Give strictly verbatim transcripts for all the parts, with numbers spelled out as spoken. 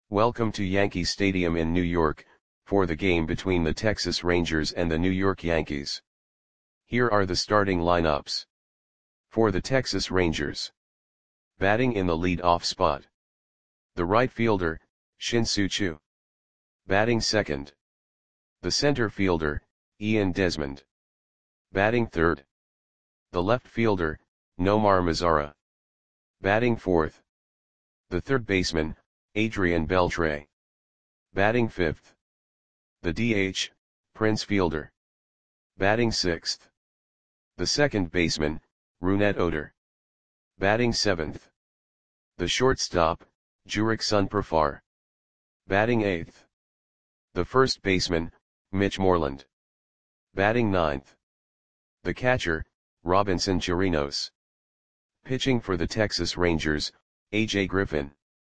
Welcome to Yankee Stadium in New York, for the game between the Texas Rangers and the New York Yankees. Here are the starting lineups. For the Texas Rangers. Batting in the lead-off spot. The right fielder, Shin-Soo Choo. Batting second. The center fielder, Ian Desmond. Batting third. The left fielder, Nomar Mazara. Batting fourth. The third baseman, Adrian Beltre. Batting fifth. The D H, Prince Fielder. Batting sixth. The second baseman, Rougned Odor. Batting seventh. The shortstop, Jurickson Profar. Batting eighth. The first baseman, Mitch Moreland. Batting ninth. The catcher, Robinson Chirinos. Pitching for the Texas Rangers, A J Griffin.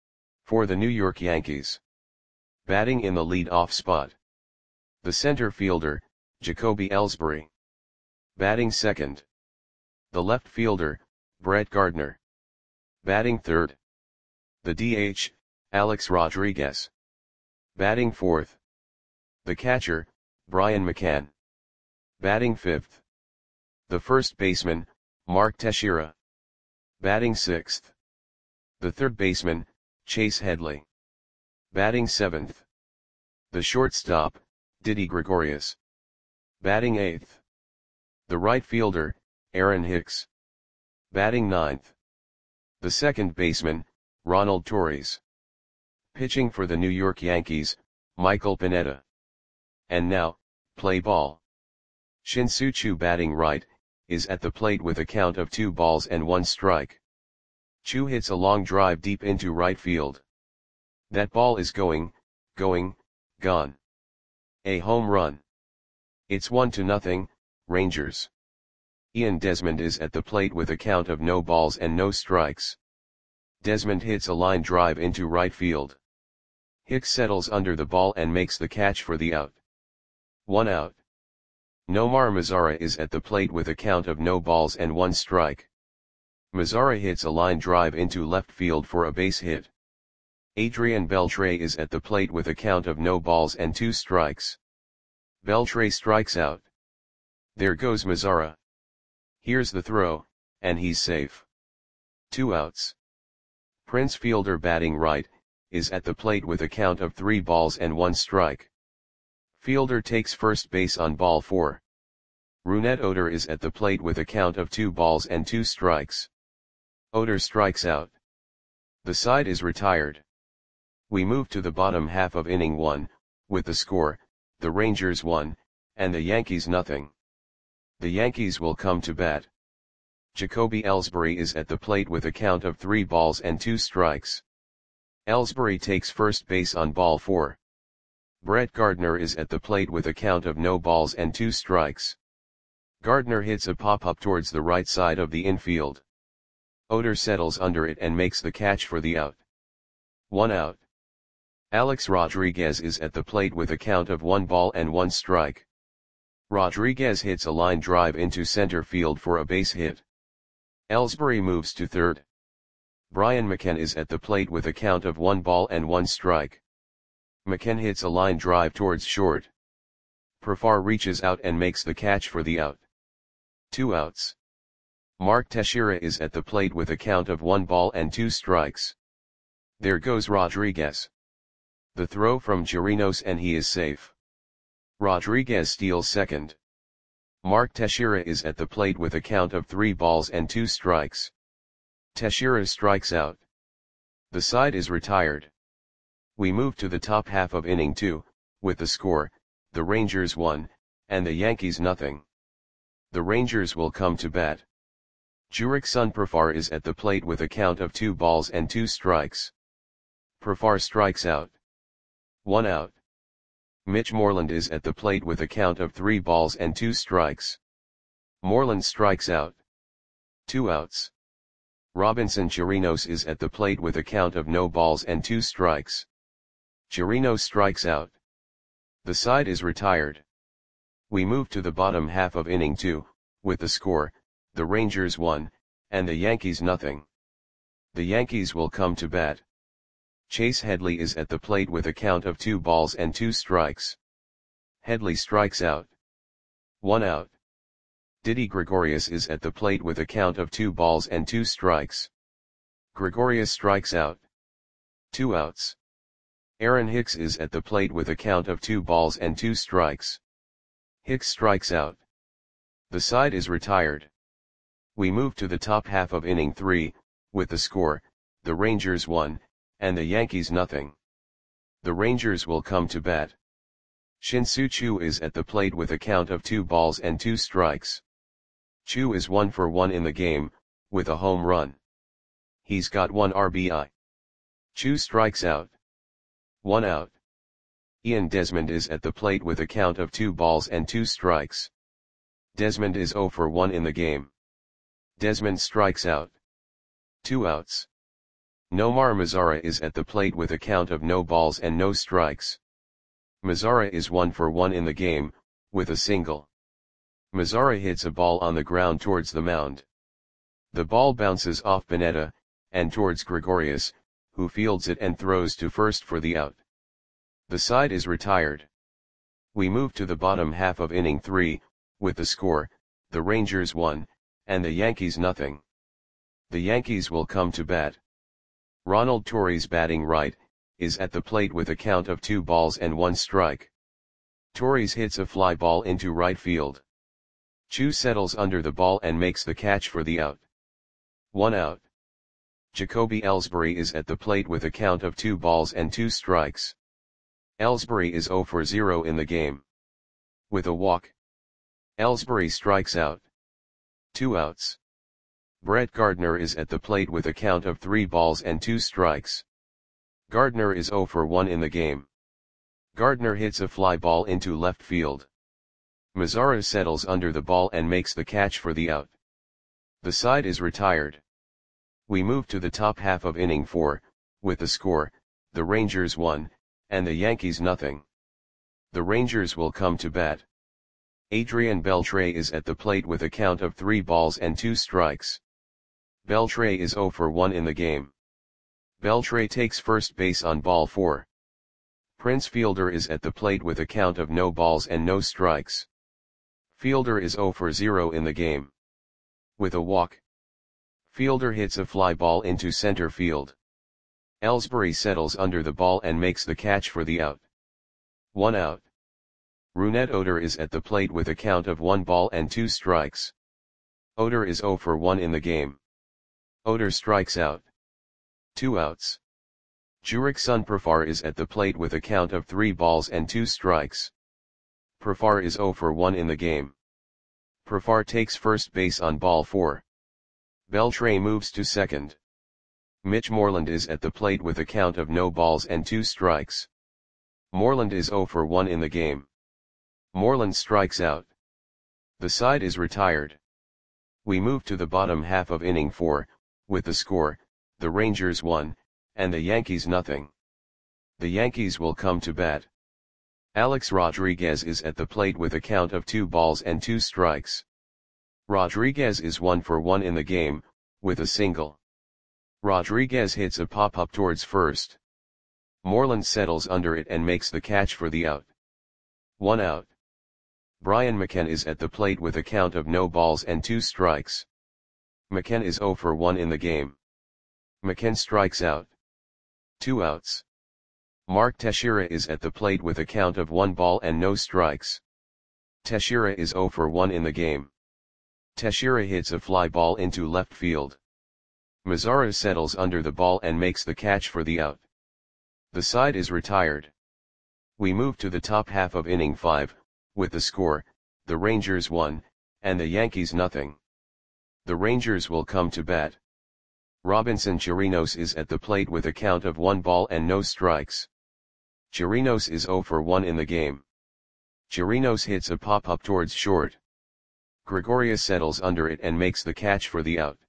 For the New York Yankees. Batting in the lead-off spot. The center fielder, Jacoby Ellsbury. Batting second. The left fielder, Brett Gardner. Batting third. The D H, Alex Rodriguez. Batting fourth. The catcher, Brian McCann. Batting fifth. The first baseman, Mark Teixeira. Batting sixth. The third baseman, Chase Headley. Batting seventh. The shortstop, Didi Gregorius. Batting eighth. The right fielder, Aaron Hicks. Batting ninth. The second baseman, Ronald Torres. Pitching for the New York Yankees, Michael Pineda. And now, play ball. Shin-Soo Choo batting right, is at the plate with a count of two balls and one strike. Choo hits a long drive deep into right field. That ball is going, going, gone. A home run. It's one to nothing, Rangers. Ian Desmond is at the plate with a count of no balls and no strikes. Desmond hits a line drive into right field. Hicks settles under the ball and makes the catch for the out. One out. Nomar Mazara is at the plate with a count of no balls and one strike. Mazara hits a line drive into left field for a base hit. Adrian Beltre is at the plate with a count of no balls and two strikes. Beltre strikes out. There goes Mazara. Here's the throw, and he's safe. Two outs. Prince Fielder batting right, is at the plate with a count of three balls and one strike. Fielder takes first base on ball four. Rougned Odor is at the plate with a count of two balls and two strikes. Odor strikes out. The side is retired. We move to the bottom half of inning one, with the score, the Rangers one, and the Yankees nothing. The Yankees will come to bat. Jacoby Ellsbury is at the plate with a count of three balls and two strikes. Ellsbury takes first base on ball four. Brett Gardner is at the plate with a count of no balls and two strikes. Gardner hits a pop-up towards the right side of the infield. Odor settles under it and makes the catch for the out. One out. Alex Rodriguez is at the plate with a count of one ball and one strike. Rodriguez hits a line drive into center field for a base hit. Ellsbury moves to third. Brian McCann is at the plate with a count of one ball and one strike. McCann hits a line drive towards short. Profar reaches out and makes the catch for the out. Two outs. Mark Teixeira is at the plate with a count of one ball and two strikes. There goes Rodriguez. The throw from Chirinos and he is safe. Rodriguez steals second. Mark Teixeira is at the plate with a count of three balls and two strikes. Teixeira strikes out. The side is retired. We move to the top half of inning two, with the score, the Rangers one, and the Yankees nothing. The Rangers will come to bat. Jurickson Profar is at the plate with a count of two balls and two strikes. Profar strikes out. One out. Mitch Moreland is at the plate with a count of three balls and two strikes. Moreland strikes out. Two outs. Robinson Chirinos is at the plate with a count of no balls and two strikes. Chirinos strikes out. The side is retired. We move to the bottom half of inning two, with the score, the Rangers one, and the Yankees nothing. The Yankees will come to bat. Chase Headley is at the plate with a count of two balls and two strikes. Headley strikes out. One out. Didi Gregorius is at the plate with a count of two balls and two strikes. Gregorius strikes out. Two outs. Aaron Hicks is at the plate with a count of two balls and two strikes. Hicks strikes out. The side is retired. We move to the top half of inning three, with the score, the Rangers one, and the Yankees nothing. The Rangers will come to bat. Shin-Soo Choo is at the plate with a count of two balls and two strikes. Choo is one for one in the game, with a home run. He's got one R B I. Choo strikes out. One out. Ian Desmond is at the plate with a count of two balls and two strikes. Desmond is zero for one in the game. Desmond strikes out. Two outs. Nomar Mazara is at the plate with a count of no balls and no strikes. Mazara is one for one in the game, with a single. Mazara hits a ball on the ground towards the mound. The ball bounces off Bonetta, and towards Gregorius, who fields it and throws to first for the out. The side is retired. We move to the bottom half of inning three, with the score, the Rangers one, and the Yankees nothing. The Yankees will come to bat. Ronald Torres, batting right, is at the plate with a count of two balls and one strike. Torres hits a fly ball into right field. Choo settles under the ball and makes the catch for the out. One out. Jacoby Ellsbury is at the plate with a count of two balls and two strikes. Ellsbury is zero for zero in the game. With a walk. Ellsbury strikes out. Two outs. Brett Gardner is at the plate with a count of three balls and two strikes. Gardner is zero for one in the game. Gardner hits a fly ball into left field. Mazara settles under the ball and makes the catch for the out. The side is retired. We move to the top half of inning four, with the score, the Rangers one, and the Yankees nothing. The Rangers will come to bat. Adrian Beltre is at the plate with a count of three balls and two strikes. Beltre is zero for one in the game. Beltre takes first base on ball four. Prince Fielder is at the plate with a count of no balls and no strikes. Fielder is zero for zero in the game. With a walk. Fielder hits a fly ball into center field. Ellsbury settles under the ball and makes the catch for the out. One out. Rougned Odor is at the plate with a count of one ball and two strikes. Odor is zero for one in the game. Odor strikes out. Two outs. Jurickson Profar is at the plate with a count of three balls and two strikes. Profar is zero for one in the game. Profar takes first base on ball four. Beltre moves to second. Mitch Moreland is at the plate with a count of no balls and two strikes. Moreland is zero for one in the game. Moreland strikes out. The side is retired. We move to the bottom half of inning four, with the score, the Rangers one, and the Yankees nothing. The Yankees will come to bat. Alex Rodriguez is at the plate with a count of two balls and two strikes. Rodriguez is one for one in the game, with a single. Rodriguez hits a pop-up towards first. Moreland settles under it and makes the catch for the out. One out. Brian McCann is at the plate with a count of no balls and two strikes. McCann is zero for one in the game. McCann strikes out. Two outs. Mark Teixeira is at the plate with a count of one ball and no strikes. Teixeira is zero for one in the game. Teixeira hits a fly ball into left field. Mazara settles under the ball and makes the catch for the out. The side is retired. We move to the top half of inning five, with the score, the Rangers one, and the Yankees nothing. The Rangers will come to bat. Robinson Chirinos is at the plate with a count of one ball and no strikes. Chirinos is zero for one in the game. Chirinos hits a pop-up towards short. Gregorius settles under it and makes the catch for the out.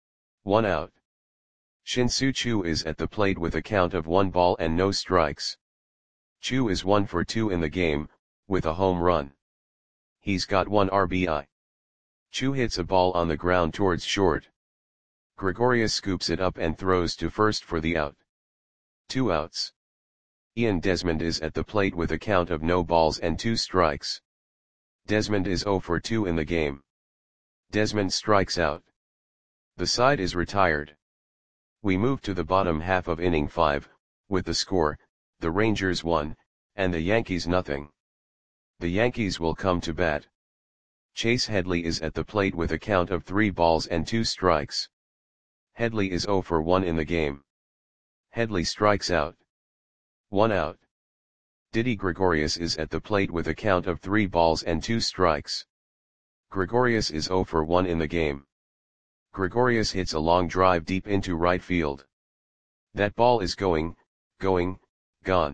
One out. Shin-Soo Choo is at the plate with a count of one ball and no strikes. Choo is one for two in the game, with a home run. He's got one R B I. Choo hits a ball on the ground towards short. Gregorius scoops it up and throws to first for the out. Two outs. Ian Desmond is at the plate with a count of no balls and two strikes. Desmond is oh for two in the game. Desmond strikes out. The side is retired. We move to the bottom half of inning five, with the score, the Rangers one, and the Yankees nothing. The Yankees will come to bat. Chase Headley is at the plate with a count of three balls and two strikes. Headley is oh for one in the game. Headley strikes out. One out. Didi Gregorius is at the plate with a count of three balls and two strikes. Gregorius is oh for one in the game. Gregorius hits a long drive deep into right field. That ball is going, going, gone.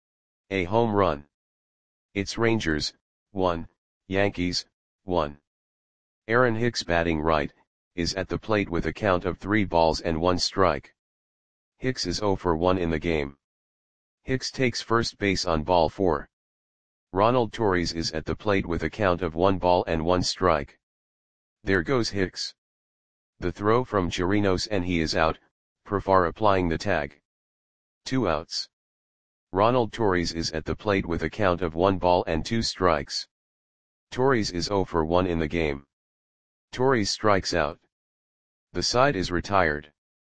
A home run. It's Rangers, one, Yankees, one. Aaron Hicks batting right, is at the plate with a count of three balls and one strike. Hicks is oh for one in the game. Hicks takes first base on ball four. Ronald Torres is at the plate with a count of one ball and one strike. There goes Hicks. The throw from Chirinos and he is out, Profar applying the tag. Two outs. Ronald Torres is at the plate with a count of one ball and two strikes. Torres is oh for one in the game. Torres strikes out. The side is retired.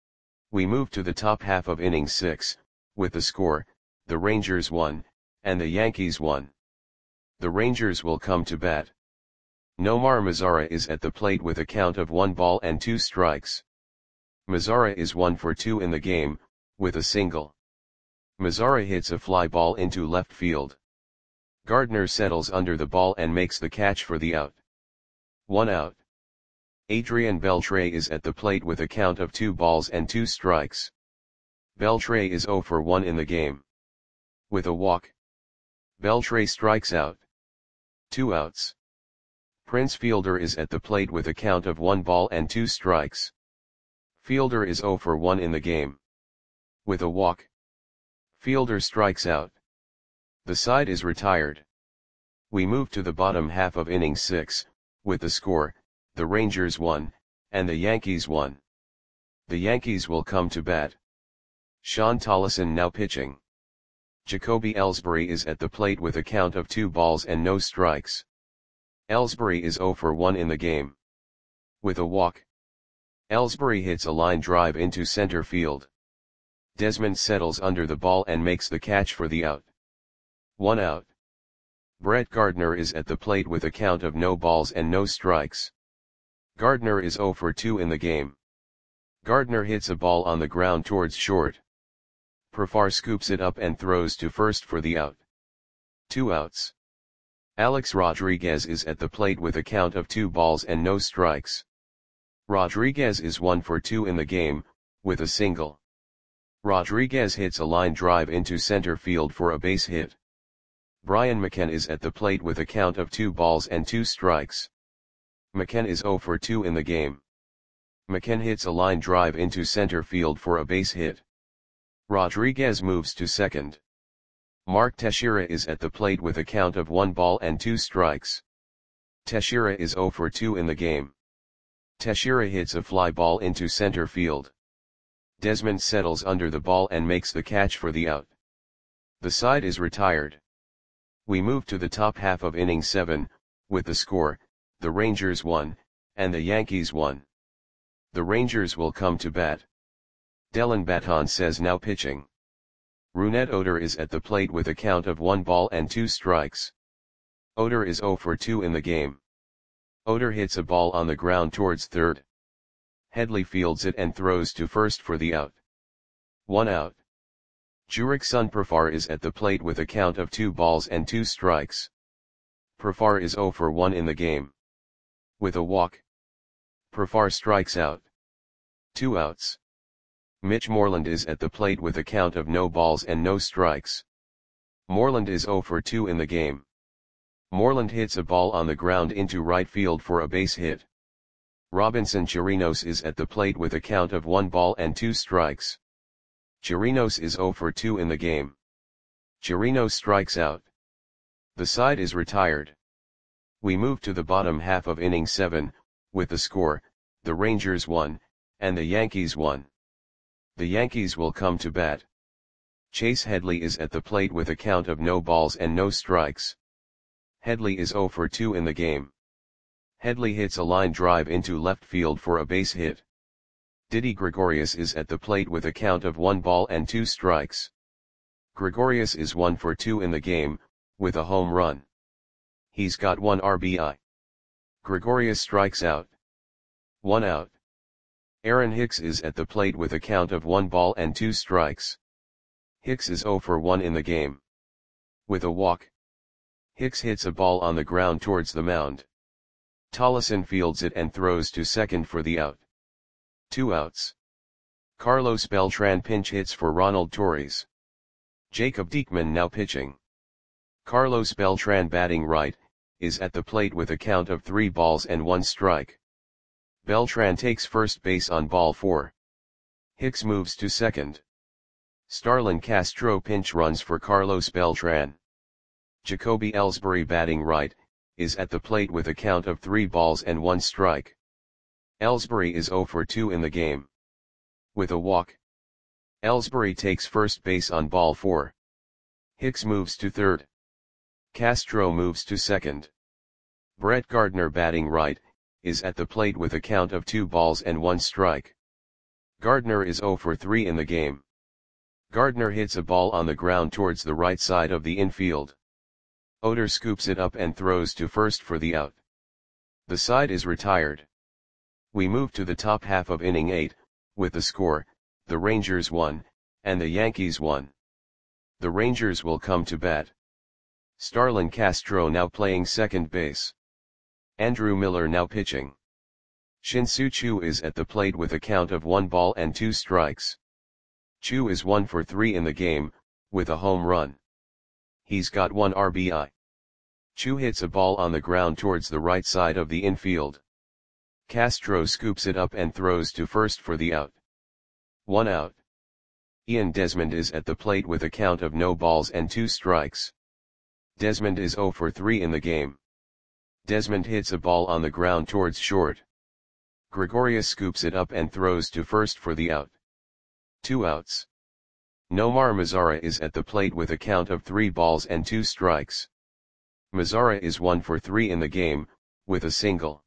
We move to the top half of inning six, with the score, the Rangers one, and the Yankees one. The Rangers will come to bat. Nomar Mazara is at the plate with a count of one ball and two strikes. Mazara is one for two in the game, with a single. Mazara hits a fly ball into left field. Gardner settles under the ball and makes the catch for the out. One out. Adrian Beltre is at the plate with a count of two balls and two strikes. Beltre is oh for one in the game. With a walk. Beltre strikes out. Two outs. Prince Fielder is at the plate with a count of one ball and two strikes. Fielder is oh for one in the game. With a walk. Fielder strikes out. The side is retired. We move to the bottom half of inning six, with the score, the Rangers one, and the Yankees one. The Yankees will come to bat. Sean Tollison now pitching. Jacoby Ellsbury is at the plate with a count of two balls and no strikes. Ellsbury is oh for one in the game. With a walk. Ellsbury hits a line drive into center field. Desmond settles under the ball and makes the catch for the out. One out. Brett Gardner is at the plate with a count of no balls and no strikes. Gardner is oh for two in the game. Gardner hits a ball on the ground towards short. Profar scoops it up and throws to first for the out. Two outs. Alex Rodriguez is at the plate with a count of two balls and no strikes. Rodriguez is one for two in the game, with a single. Rodriguez hits a line drive into center field for a base hit. Brian McCann is at the plate with a count of two balls and two strikes. McCann is oh for two in the game. McCann hits a line drive into center field for a base hit. Rodriguez moves to second. Mark Teixeira is at the plate with a count of one ball and two strikes. Teixeira is oh for two in the game. Teixeira hits a fly ball into center field. Desmond settles under the ball and makes the catch for the out. The side is retired. We move to the top half of inning seven, with the score, the Rangers one, and the Yankees one. The Rangers will come to bat. Dellin Betances now pitching. Rougned Odor is at the plate with a count of one ball and two strikes. Odor is oh for two in the game. Odor hits a ball on the ground towards third. Headley fields it and throws to first for the out. One out. Jurickson Profar is at the plate with a count of two balls and two strikes. Profar is oh for one in the game. With a walk. Profar strikes out. Two outs. Mitch Moreland is at the plate with a count of no balls and no strikes. Moreland is oh for two in the game. Moreland hits a ball on the ground into right field for a base hit. Robinson Chirinos is at the plate with a count of one ball and two strikes. Chirinos is oh for two in the game. Chirinos strikes out. The side is retired. We move to the bottom half of inning seven, with the score, the Rangers one, and the Yankees one. The Yankees will come to bat. Chase Headley is at the plate with a count of no balls and no strikes. Headley is zero for two in the game. Headley hits a line drive into left field for a base hit. Didi Gregorius is at the plate with a count of one ball and two strikes. Gregorius is one for two in the game, with a home run. He's got one R B I. Gregorius strikes out. One out. Aaron Hicks is at the plate with a count of one ball and two strikes. Hicks is zero for one in the game. With a walk. Hicks hits a ball on the ground towards the mound. Tollison fields it and throws to second for the out. Two outs. Carlos Beltran pinch hits for Ronald Torres. Jacob Diekman now pitching. Carlos Beltran batting right, is at the plate with a count of three balls and one strike. Beltran takes first base on ball four. Hicks moves to second. Starlin Castro pinch runs for Carlos Beltran. Jacoby Ellsbury batting right, is at the plate with a count of three balls and one strike. Ellsbury is zero for two in the game. With a walk. Ellsbury takes first base on ball four. Hicks moves to third. Castro moves to second. Brett Gardner batting right, is at the plate with a count of two balls and one strike. Gardner is zero for three in the game. Gardner hits a ball on the ground towards the right side of the infield. Oder scoops it up and throws to first for the out. The side is retired. We move to the top half of inning eight, with the score, the Rangers won, and the Yankees won. The Rangers will come to bat. Starlin Castro now playing second base. Andrew Miller now pitching. Shin-Soo Choo is at the plate with a count of one ball and two strikes. Choo is one for three in the game, with a home run. He's got one R B I. Choo hits a ball on the ground towards the right side of the infield. Castro scoops it up and throws to first for the out. One out. Ian Desmond is at the plate with a count of no balls and two strikes. Desmond is zero for three in the game. Desmond hits a ball on the ground towards short. Gregorius scoops it up and throws to first for the out. Two outs. Nomar Mazara is at the plate with a count of three balls and two strikes. Mazara is one for three in the game, with a single.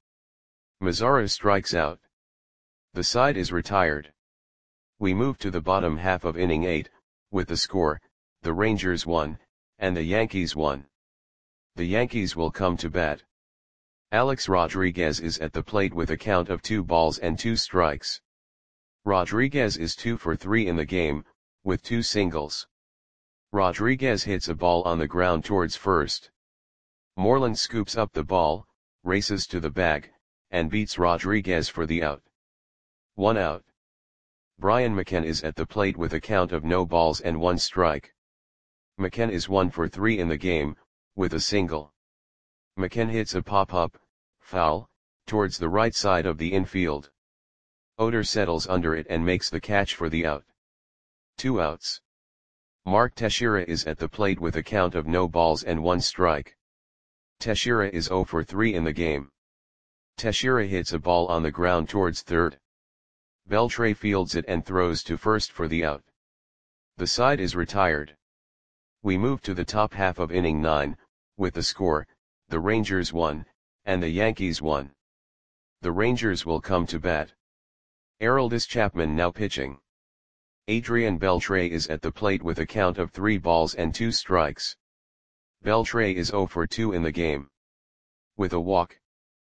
Mazara strikes out. The side is retired. We move to the bottom half of inning eight, with the score, the Rangers won, and the Yankees won. The Yankees will come to bat. Alex Rodriguez is at the plate with a count of two balls and two strikes. Rodriguez is two for three in the game, with two singles. Rodriguez hits a ball on the ground towards first. Moreland scoops up the ball, races to the bag, and beats Rodriguez for the out. One out. Brian McKenna is at the plate with a count of no balls and one strike. McKenna is one for three in the game, with a single. McKenna hits a pop-up, foul, towards the right side of the infield. Oder settles under it and makes the catch for the out. Two outs. Mark Teixeira is at the plate with a count of no balls and one strike. Teixeira is zero for three in the game. Teixeira hits a ball on the ground towards third. Beltre fields it and throws to first for the out. The side is retired. We move to the top half of inning nine, with the score, the Rangers won, and the Yankees won. The Rangers will come to bat. Aroldis Chapman now pitching. Adrian Beltre is at the plate with a count of three balls and two strikes. Beltre is zero for two in the game. With a walk.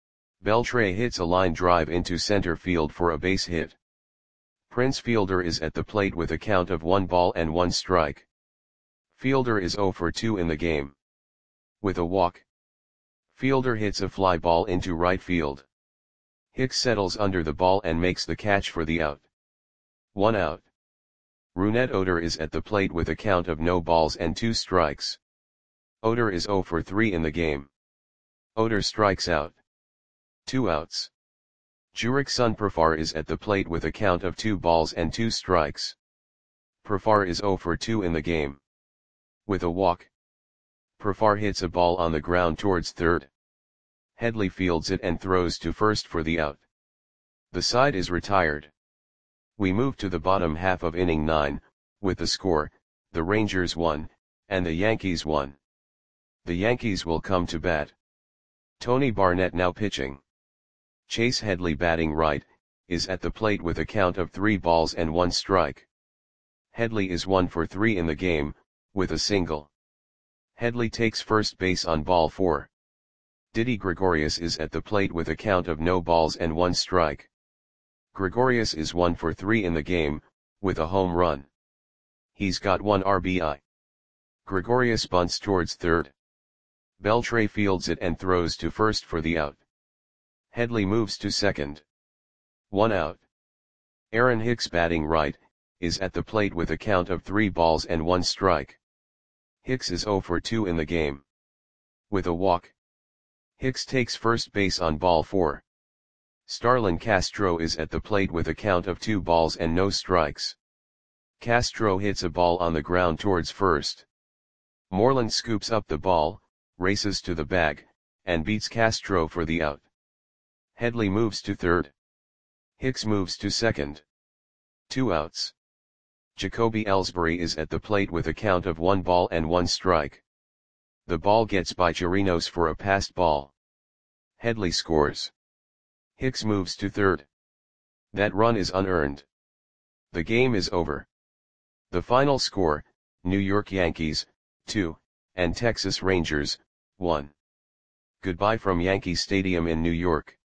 Beltre hits a line drive into center field for a base hit. Prince Fielder is at the plate with a count of one ball and one strike. Fielder is zero for two in the game. With a walk. Fielder hits a fly ball into right field. Hicks settles under the ball and makes the catch for the out. One out. Rougned Odor is at the plate with a count of no balls and two strikes. Odor is zero for three in the game. Odor strikes out. Two outs. Jurickson Profar is at the plate with a count of two balls and two strikes. Profar is zero for two in the game. With a walk. Profar hits a ball on the ground towards third. Headley fields it and throws to first for the out. The side is retired. We move to the bottom half of inning nine, with the score, the Rangers won, and the Yankees won. The Yankees will come to bat. Tony Barnett now pitching. Chase Headley batting right, is at the plate with a count of three balls and one strike. Headley is one for three in the game, with a single. Headley takes first base on ball four. Didi Gregorius is at the plate with a count of no balls and one strike. Gregorius is one for three in the game, with a home run. He's got one R B I. Gregorius bunts towards third. Beltre fields it and throws to first for the out. Headley moves to second. One out. Aaron Hicks batting right, is at the plate with a count of three balls and one strike. Hicks is zero for two in the game. With a walk. Hicks takes first base on ball four. Starlin Castro is at the plate with a count of two balls and no strikes. Castro hits a ball on the ground towards first. Moreland scoops up the ball, races to the bag, and beats Castro for the out. Headley moves to third. Hicks moves to second. Two outs. Jacoby Ellsbury is at the plate with a count of one ball and one strike. The ball gets by Chirinos for a passed ball. Headley scores. Hicks moves to third. That run is unearned. The game is over. The final score, New York Yankees, two, and Texas Rangers, one. Goodbye from Yankee Stadium in New York.